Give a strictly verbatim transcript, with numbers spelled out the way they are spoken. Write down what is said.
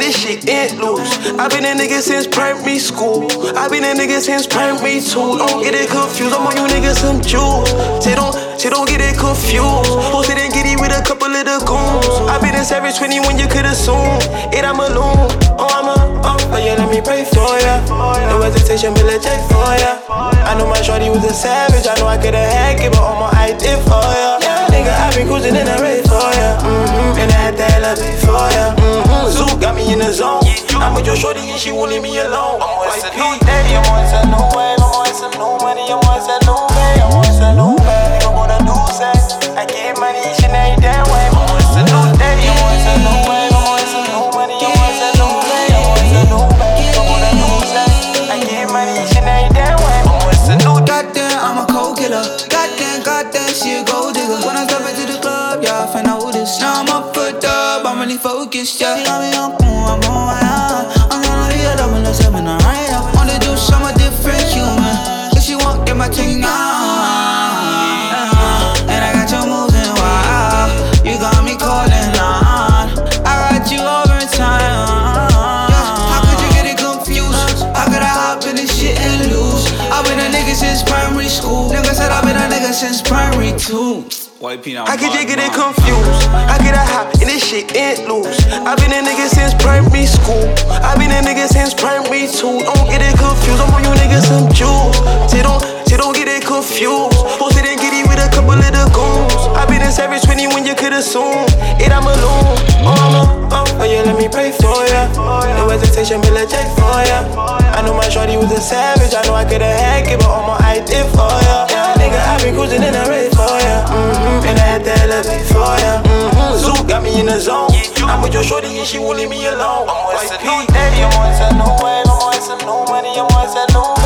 this shit ain't loose. I been a nigga since primary school. I been a nigga since primary two. Don't get it confused, I'm on you niggas some juice. Say don't, say don't get it confused. Posted and giddy with a couple of the goons. I been a savage twenty when you could assume it I'm alone. Oh, I'm a, oh, oh yeah, let me pray for ya. No hesitation, Bill J for ya. I know my shorty was a savage. I know I could've hacked it, but all my I did for ya. Nigga, I been cruising in a race for ya. Mm-hmm. And I had that love for ya. Mm-hmm. Zoo got me in the zone. I'm with your shorty and she won't leave me alone. I'm on some new day, I'm on some new wave, I'm on some new money, I'm on some new pay, I'm on some new bag, I'm on a new set. I get money each and every damn way. I'm on some new day, I'm on some new wave, I'm on some new money, I'm on some new pay, I'm on some new bag, I'm on a new set. I get money each and every damn way. I'm on some new. Goddamn, I'm a cold killer. Goddamn, goddamn, she a gold digger. When I step into the club, y'all find out this. Now I'm up for dub, I'm really focused, yeah. She got me up, I'm on my own. I'm gonna be a double a seven, alright. I wanna do some a different human. Cause she won't get my thing on. And I got you moving wild. You got me calling on. I got you over time. How could you get it confused? How could I hop in this shit and lose? I've been a nigga since primary school. Nigga said I've been a nigga since primary two. How could you get it confused? How could I hop in this shit ain't loose? I been a nigga since primary school. I been a nigga since primary two. Don't get it confused, I'm on you niggas some juice. Say don't, say don't get it confused. Posted and giddy with a couple of the goons. I been a savage twenty when you could assume it I'm alone. Oh, I'm a, oh, oh yeah, let me pray for ya. No hesitation, Bill J for ya. I know my shorty was a savage. I know I could've hacked it, but all my I did for ya. Nigga, I been cruising in a race for ya. Mm-hmm. And I had that love for ya. Mm-hmm. Zoo got me in the zone. I'm with your shorty and she won't leave me alone. I'm on some new day, I'm on some new wave, I'm on some new money, I'm on some new